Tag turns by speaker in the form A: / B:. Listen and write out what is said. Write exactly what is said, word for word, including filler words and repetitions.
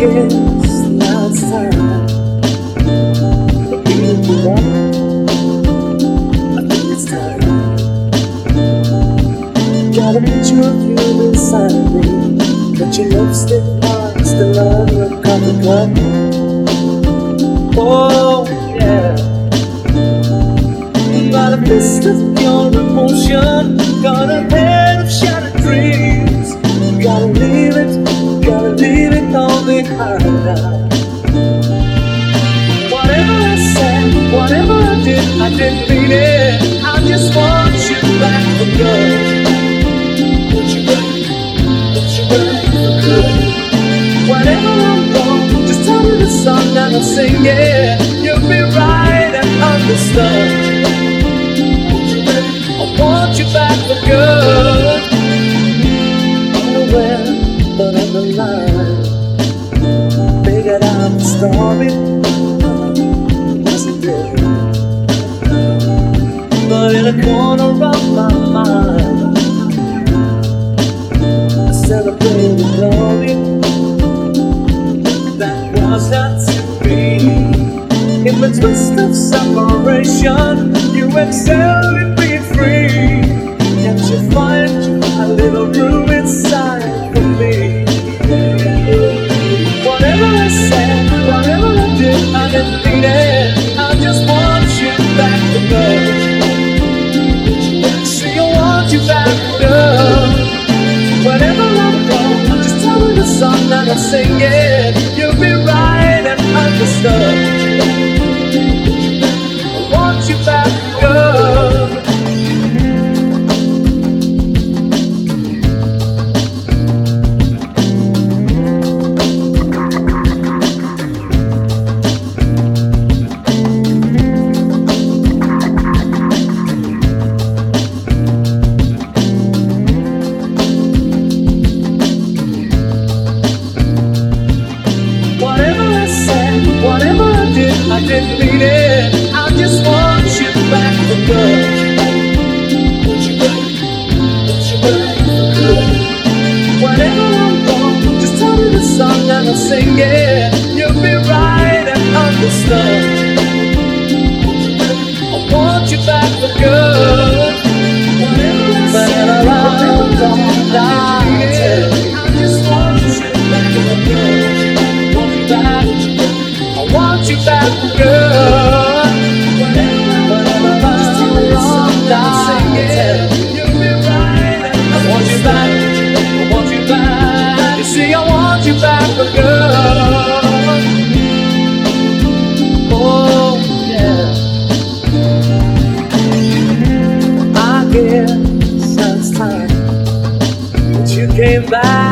A: guess now it's time for me to move on. I think it's time. Got a picture of you beside me, but your lipstick marks still on your coffee cup. Oh yeah. Got a fist of your emotion, got a head of shattered dreams. Gotta leave it, gotta leave it all behind now. Whatever I said, whatever I did, I didn't mean it. I just want you back for good. Want you back, want you back for good. Whatever I'm wrong, just tell me the song and I'll sing it. You'll be right and understood. I want you back for good. Unaware, but on the line, figured out the story wasn't good. But in a corner of my mind, I celebrated the glory that was not to be. In the twist of separation, you excelled in being free. Can't you find a little room inside for me? Whatever I said, whatever I did, I didn't mean it. I just want you back for good. See, I want you back for good. Whatever I'm wrong, just tell me the song and I'll sing it. You'll be right and understood. You back good. Whatever I said, whatever I did, I didn't mean it. I just want you back for good. Want you back, want you back for good. Whatever I'm wrong, just tell me the song and I'll sing it. You'll be right and understood. I want you back for good. Whatever I said, whatever I did, I just want you back for good. Want you back, I want you back for good. Back for good. Oh yeah. I guess it's time that you came back.